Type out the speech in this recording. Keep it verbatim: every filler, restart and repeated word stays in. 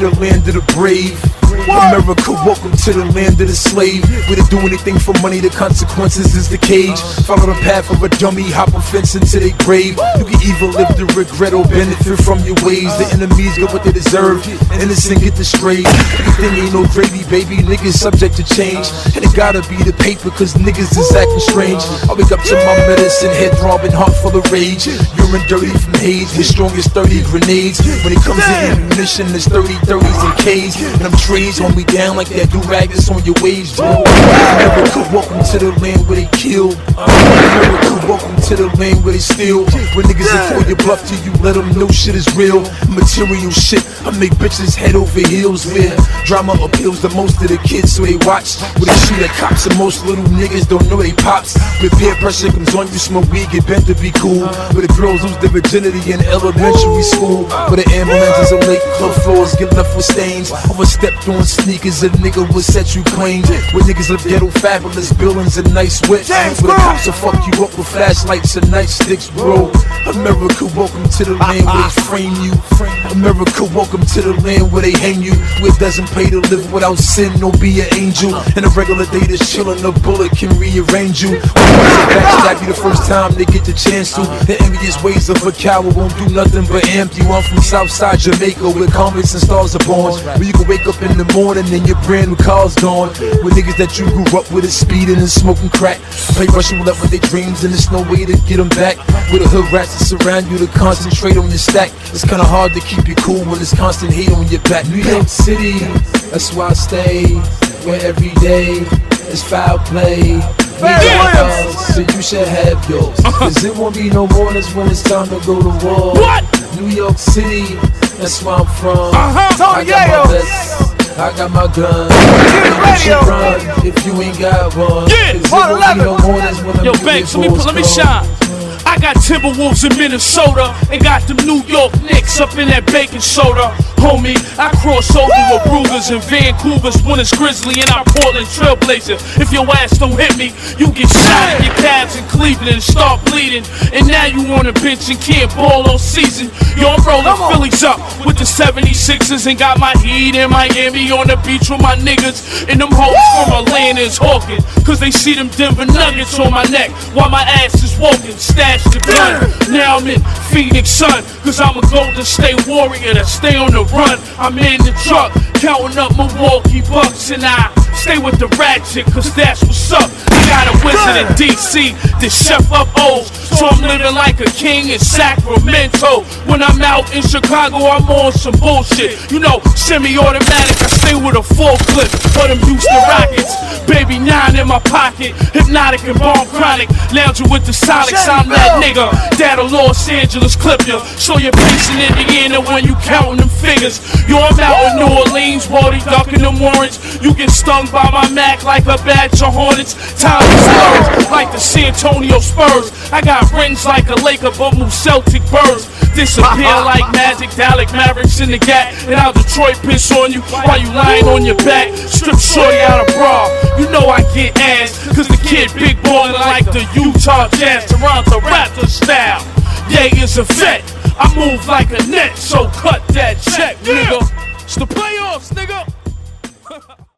the land of the brave. America, welcome to the land of the slave. We don't do anything for money, the consequences is the cage. Follow the path of a dummy, hop a fence into their grave. You can either live to regret or benefit from your ways. The enemies get what they deserve, innocent get the strays. Everything ain't no gravy, baby, niggas subject to change. And it gotta be the paper, cause niggas is acting strange. I wake up to my medicine, head throbbing, heart full of rage. Urine dirty from haze, his strongest thirty grenades. When it comes to ammunition, it's thirty thirties and K's. And I'm trays, hold me down like that do-rag that's on your waves, bro. America, welcome to the land where they kill. America, welcome to the land where they steal. When niggas yeah. call your bluff to you, let them know shit is real. Material shit, I make bitches head over heels. Where drama appeals to most of the kids, so they watch. Where they shoot at cops, and most little niggas don't know they pops. Where peer pressure comes on you, smoke weed, get bent to be cool. Where the girls lose their virginity in elementary school. Where the ambulances are late, club floors get left with stains. Overstepped on sneakers, a nigga will set you claims. Where niggas live ghetto fabulous buildings and nice whips. Where the cops will fuck you up with flashlights and nightsticks, bro. America, welcome to the land where they frame you. America, welcome to the land where they hang you. Where it doesn't pay to live without sin, no be an angel. And a regular day that's chillin', a bullet can rearrange you. When they backstab you the first time they get the chance to. The envious ways of a coward won't do nothing but empty. I'm from Southside Jamaica where comets and stars are born. Where you can wake up in the morning and your brand new car's gone. With niggas that you grew up with is speeding and smoking crack. Play Russian roulette with their dreams and there's no way to get them back. With the hood rats that surround you to concentrate on your stack. It's kinda hard to keep you cool when there's constant hate on your back. New York City, that's where I stay. Where every day is foul play. Yeah, so you should have yours. Cause it won't be no mornings when it's time to go to war. What? New York City, that's where I'm from. Uh-huh. I got my vest, I got my gun. You should run if you ain't got one. Yeah. Cause it won't be no mornings when I'm Yo, Banks, let me, let me shine. I got Timberwolves in Minnesota and got them New York Knicks up in that baking soda. Homie, I cross over with Brugers and Vancouver's Winners Grizzly and our Portland Trailblazer. If your ass don't hit me, you get shot in your calves in Cleveland and start bleeding. And now you on the bench and can't ball all season. Yo, I'm rolling Phillies up with the seventy-sixers and got my heat in Miami on the beach with my niggas. And them hoes from Atlanta is hawking, cause they see them Denver Nuggets on my neck while my ass is walking. Stash the gun. Now I'm in Phoenix, son, cause I'm a Golden State Warrior that stay on the run. I'm in the truck, counting up Milwaukee Bucks, and I stay with the ratchet, cause that's what's up. I got a wizard in D C, the chef up O's, so I'm living like a king in Sacramento. When I'm out in Chicago, I'm on some bullshit. You know, semi-automatic, I stay with a full clip for them Houston Rockets. Baby nine in my pocket, hypnotic and bomb chronic, lounging with the Sonics. I'm that nigga that'll Los Angeles clip ya, so you're pacing Indiana when you counting them figures. Yo, I'm out in New Orleans, Baldy ducking them warrants. You get stung by my Mac like a batch of hornets. Time is slurs like the San Antonio Spurs. I got rings like a Laker, but move Celtic birds. Disappear like Magic, Dalek Mavericks in the gap. And how Detroit piss on you while you lying on your back. Strip shorty out of bra, you know I get ass, cause the kid big ballin' like the Utah Jazz, Toronto Raptors style. Yeah, it's a vet, I move like a net, so cut that check, nigga. It's the playoffs, nigga.